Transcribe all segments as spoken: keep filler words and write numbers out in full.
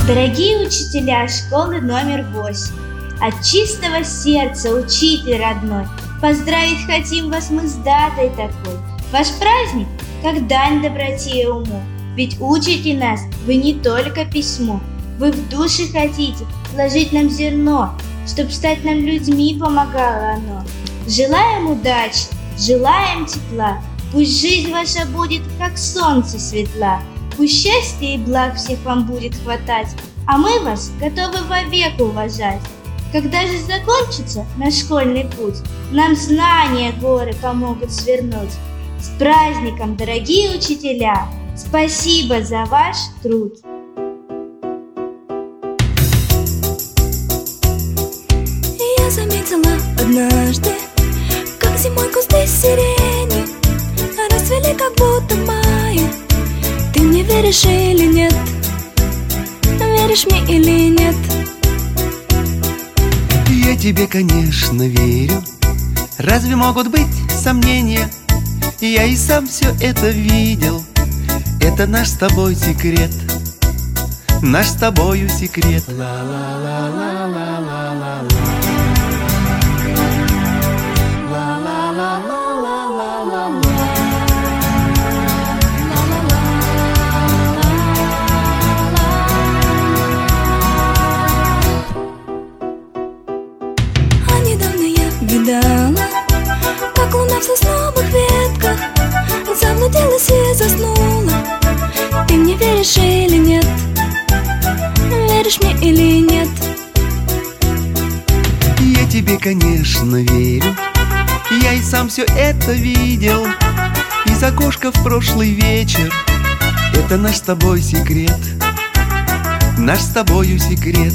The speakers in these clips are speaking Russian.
Дорогие учителя школы номер восемь, от чистого сердца, учитель родной, поздравить хотим вас мы с датой такой. Ваш праздник, как дань доброте и уму, ведь учите нас вы не только письмо. Вы в душе хотите вложить нам зерно, чтоб стать нам людьми помогало оно. Желаем удачи, желаем тепла, пусть жизнь ваша будет, как солнце светла. Пусть счастья и благ всех вам будет хватать, а мы вас готовы вовек уважать. Когда же закончится наш школьный путь, нам знания горы помогут свернуть. С праздником, дорогие учителя! Спасибо за ваш труд! Я заметила однажды, как зимой кусты сирени расцвели, как будто в мае. Ты мне веришь или нет? Веришь мне или нет? Я тебе, конечно, верю. Разве могут быть сомнения? Я и сам все это видел. Это наш с тобой секрет. Наш с тобою секрет. Ла-ла-ла-ла-ла-ла-ла-ла. Видала, как луна в сосновых ветках заблудилась и заснула. Ты мне веришь или нет? Веришь мне или нет? Я тебе, конечно, верю. Я и сам все это видел. Из окошка в прошлый вечер. Это наш с тобой секрет. Наш с тобою секрет.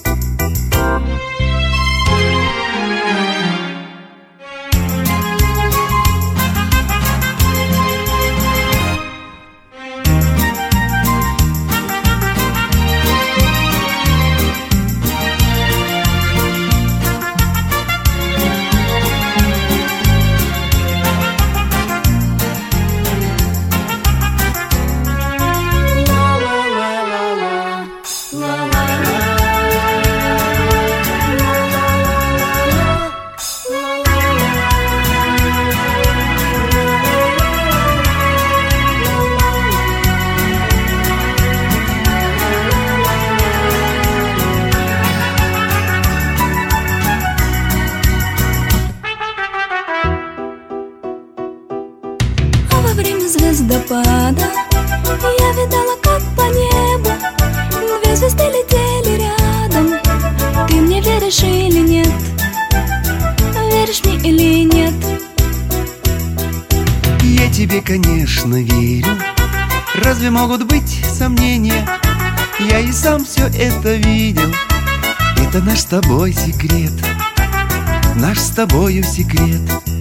Во время звездопада я видала, как по небу две звезды летели рядом. Ты мне веришь или нет? Веришь мне или нет? Я тебе, конечно, верю. Разве могут быть сомнения? Я и сам все это видел. Это наш с тобой секрет. Наш с тобою секрет.